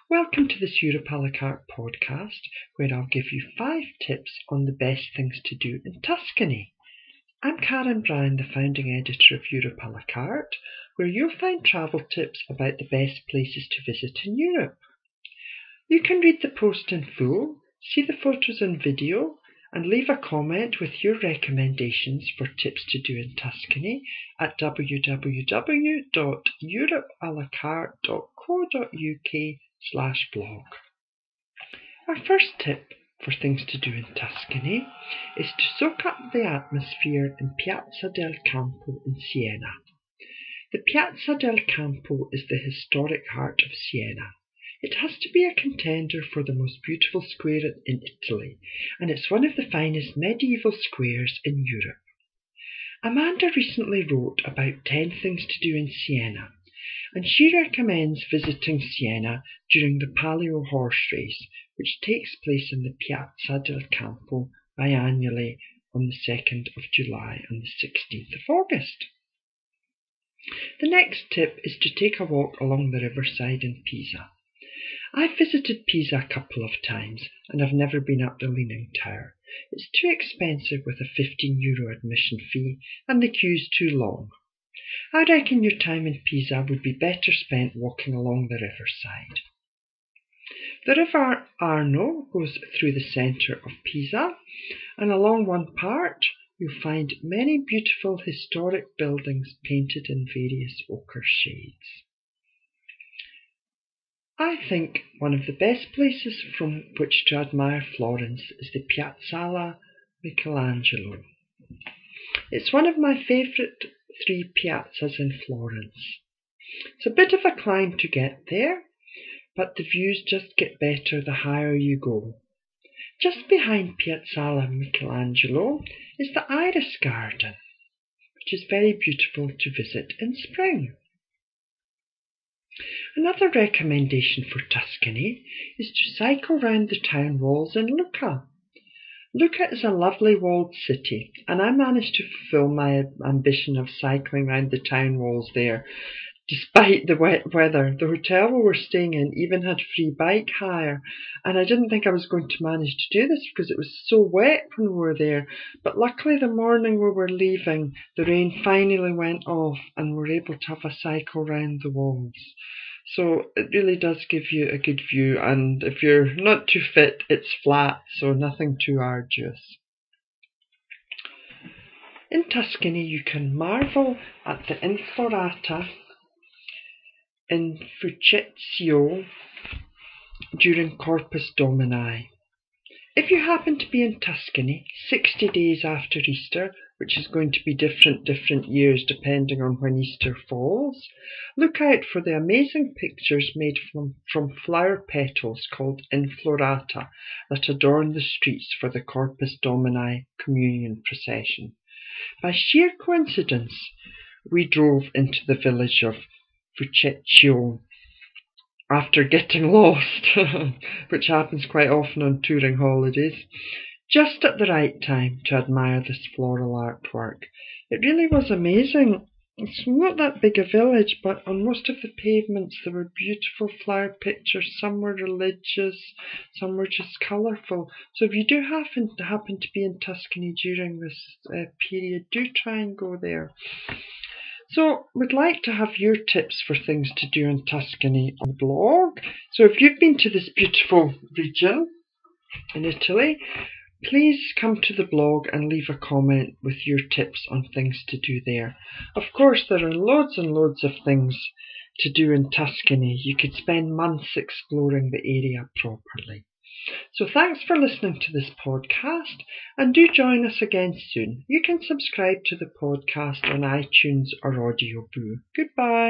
Welcome to this Europe à la carte podcast, where I'll give you 5 tips on the best things to do in Tuscany. I'm Karen Bryan, the founding editor of Europe à la carte, where you'll find travel tips about the best places to visit in Europe. You can read the post in full, see the photos and video, and leave a comment with your recommendations for tips to do in Tuscany at www.europealacarte.co.uk/blog. Our first tip for things to do in Tuscany is to soak up the atmosphere in Piazza del Campo in Siena. The Piazza del Campo is the historic heart of Siena. It has to be a contender for the most beautiful square in Italy, and it's one of the finest medieval squares in Europe. Amanda recently wrote about 10 things to do in Siena, and she recommends visiting Siena during the Palio horse race, which takes place in the Piazza del Campo biannually on the 2nd of July and the 16th of August. The next tip is to take a walk along the riverside in Pisa. I've visited Pisa a couple of times and I've never been up the Leaning Tower. It's too expensive with a €15 admission fee and the queue's too long. I reckon your time in Pisa would be better spent walking along the riverside. The River Arno goes through the centre of Pisa, and along one part you'll find many beautiful historic buildings painted in various ochre shades. I think one of the best places from which to admire Florence is the Piazzale Michelangelo. It's one of my favourite 3 piazzas in Florence. It's a bit of a climb to get there, but the views just get better the higher you go. Just behind Piazzale Michelangelo is the Iris Garden, which is very beautiful to visit in spring. Another recommendation for Tuscany is to cycle round the town walls in Lucca. Lucca is a lovely walled city, and I managed to fulfil my ambition of cycling round the town walls there. Despite the wet weather, the hotel we were staying in even had free bike hire, and I didn't think I was going to manage to do this because it was so wet when we were there. But luckily the morning we were leaving, the rain finally went off and we were able to have a cycle round the walls. So it really does give you a good view, and if you're not too fit, it's flat, so nothing too arduous. In Tuscany you can marvel at the Inflorata in Fucecchio during Corpus Domini. If you happen to be in Tuscany 60 days after Easter, which is going to be different years depending on when Easter falls, look out for the amazing pictures made from flower petals called Inflorata that adorn the streets for the Corpus Domini communion procession. By sheer coincidence, we drove into the village of Fucecchio after getting lost, which happens quite often on touring holidays, just at the right time to admire this floral artwork. It really was amazing. It's not that big a village, but on most of the pavements there were beautiful flower pictures. Some were religious, some were just colourful. So if you do happen to be in Tuscany during this period, do try and go there. So we'd like to have your tips for things to do in Tuscany on the blog. So if you've been to this beautiful region in Italy, please come to the blog and leave a comment with your tips on things to do there. Of course, there are loads and loads of things to do in Tuscany. You could spend months exploring the area properly. So thanks for listening to this podcast, and do join us again soon. You can subscribe to the podcast on iTunes or Audioboo. Goodbye.